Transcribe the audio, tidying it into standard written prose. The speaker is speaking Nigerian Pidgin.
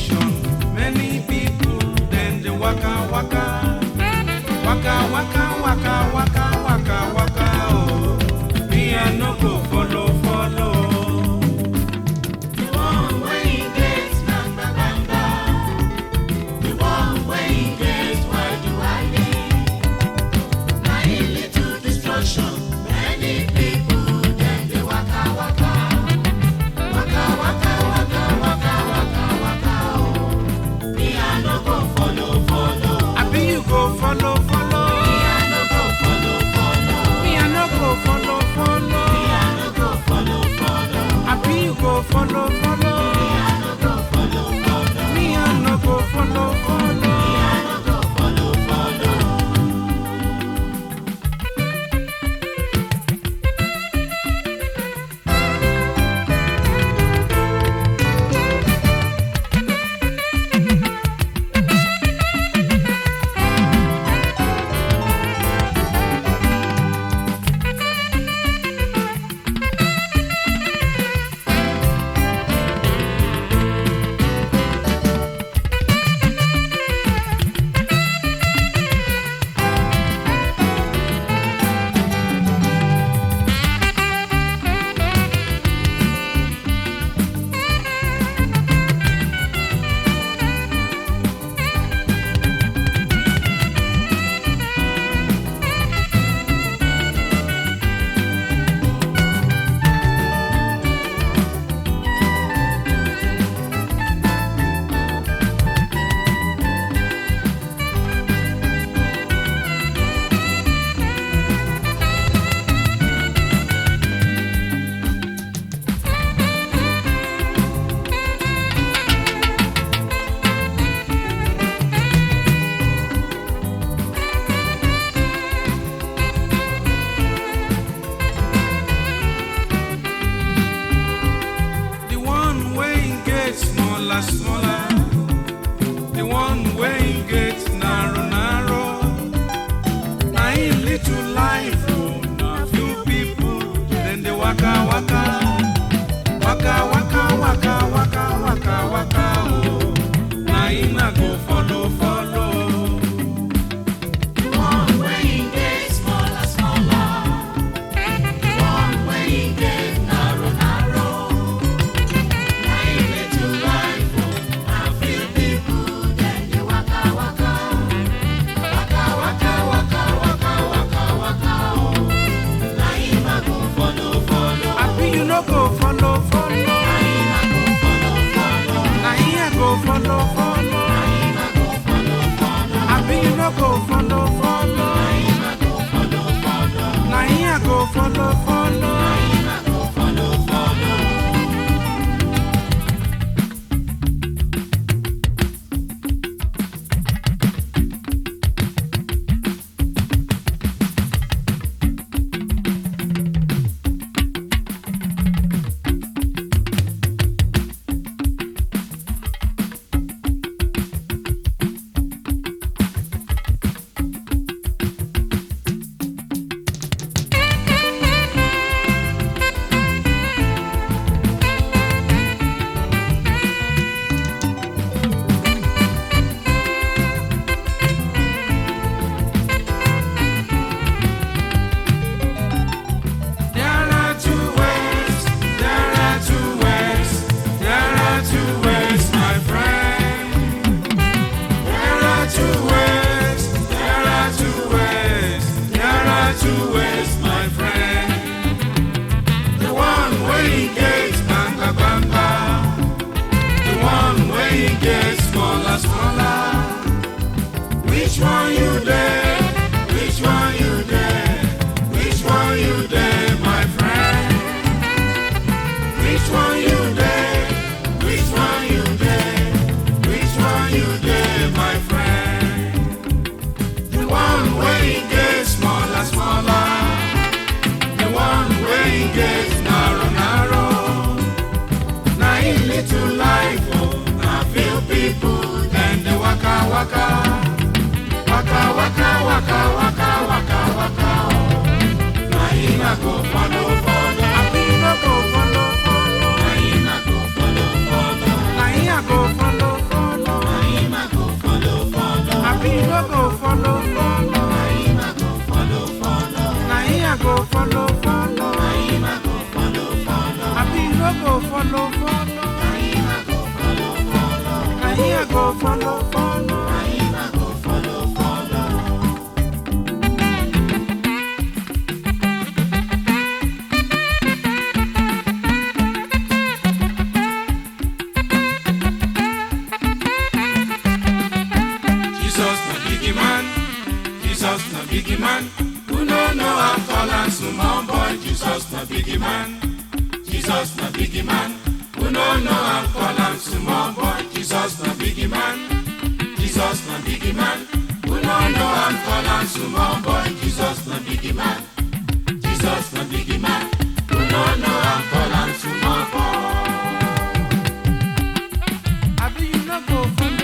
destruction. Many people then they waka waka, waka waka waka waka waka waka. Oh, me I no go follow follow. The one way he gets banga banga, the one way he gets why do I need? Na him lead to destruction. Many people then they waka waka, waka waka waka waka waka waka. Oh, me I no go follow follow. I be you go follow follow. Me I no go follow follow. Me I no go follow follow. Me I no go follow follow. I be you go follow follow. Me I no go follow follow. Me I no go follow follow. Me I no go follow follow. The one way gets smaller, smaller. The one way gets narrow, narrow. I ain't little life, oh, na few people. Then they waka, waka, waka, waka, waka, waka, waka, waka. Oh, na him I go follow, follow. The one way he gets smaller, smaller. The one way he gets narrow, narrow. Na him little life, oh, na few people then they waka waka, waka waka waka waka waka waka. Oh, na him I go follow follow. I be you no go follow, follow. Na him I go follow follow. Na him I go follow, follow. Na him I go follow follow. I be you no go follow, follow. Na him I go follow follow. Na him I go follow, follow. Na him I go follow follow. Go follow, follow. go follow, follow. na him I go follow, follow. Jesus na biggie man, Jesus na biggie man. Who no know how tall and small boy? Jesus na biggie man, Jesus na biggie man. Who no know how tall and small boy? Jesus na biggie man, Jesus na biggie man. Who no know how tall and small boy? Jesus na biggie man, Jesus na biggie man. Who no know how tall and small boy? I be you no go follow.